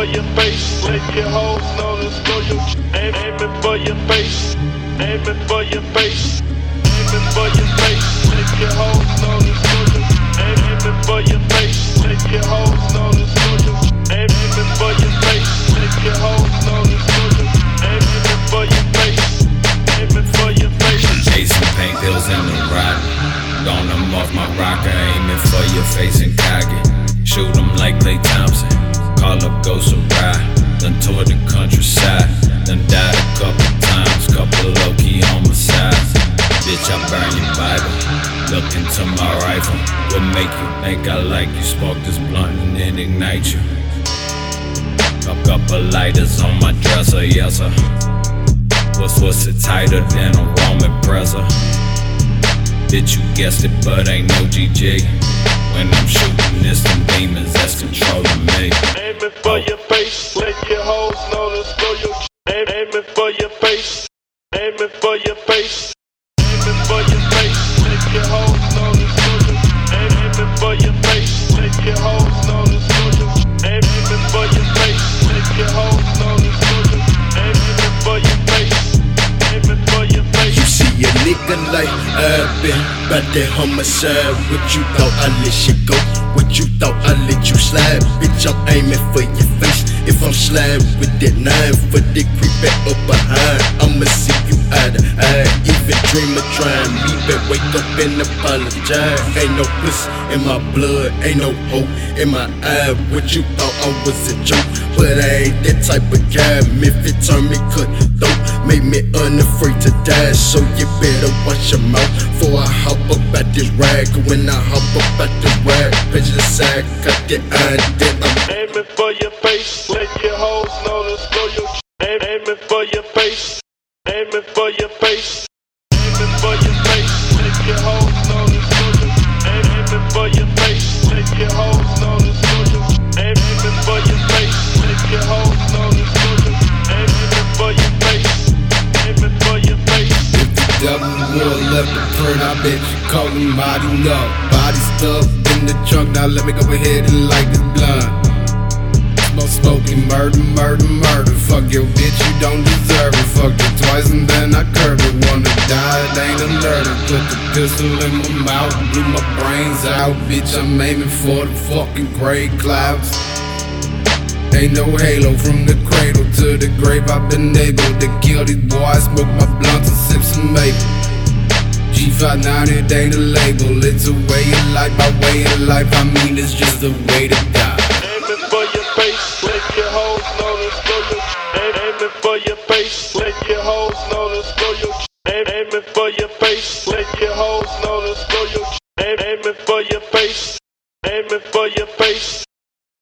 for your face, let your hoes know to score you. Aiming for your face, aiming for your face, aiming for your face, let your hoes know to score you. Aiming for your face, let your hoes know to score you. Aiming for your face, let your hoes know to score you. Aiming for your face, aiming for your face. Chasing paint pills in the ride. Gone them off my rocker, aiming for your face and cock it. Shoot them like Klay Thompson. Call up Ghost and ride. Done toured the countryside. Done died a couple times. Couple low-key homicides. Bitch, I burn your Bible. Look into my rifle. What make you think I like you? Smoke this blunt and then ignite you. A couple lighters on my dresser, yes sir. What's it tighter than a Roman presser? Bitch, you guessed it, but ain't no GG. When I'm shooting this, them demons that's controlling me. Aiming for your face, let your hoes know to score you. Aiming for your face, aiming for your face, aiming for your face, let your hoes know to score you. Aiming for your face, let your hoes know to score you. Aiming for your face, let your hoes know to score you. Aiming for your face, aiming for your face. You see a nigga like been about that homicide. What you thought I let you go? What you thought I let you slide? Bitch, I'm aiming for your face. If I'm sliding with that 9 for the creep back up behind, I'ma see you eye to eye. Even dream of trying me, but wake up and apologize. Ain't no pussy in my blood, ain't no hope in my eye. What you thought I was a joke, but I ain't that type of guy. If it turned me cut throat, made me unafraid to die. So you better watch your mouth before I hop up at this rag. When I hop up at this rag, pitch the side, cut the eye, then I'm aiming for your face, let your hoes know to score you. Aiming for your face, aiming for your face, aiming for your face, let your hoes know to score you. Aiming for your face, let your hoes know to score you. Aiming for your face, let your hoes know to score you. Aiming for your face, aiming for your face. If the devil will let the turn, I bet you call him body up. Body stuff in the trunk, now let me go ahead and light this blunt. Smoking murder, murder, murder. Fuck your bitch, you don't deserve it. Fucked it twice and then I curved it. Wanna die, it ain't a murder. Put the pistol in my mouth, blew my brains out. Bitch, I'm aiming for the fucking gray clouds. Ain't no halo from the cradle to the grave. I've been able to kill these boys, smoke my blunts and sip some maple. G59, it ain't a label, it's a way of life. By way of life, I mean it's just a way to die. Aiming for your face, let your hoes know to score you. Aiming for your face, let your hoes know to score you. Aiming for your face, let your hoes know to score you. Aiming for your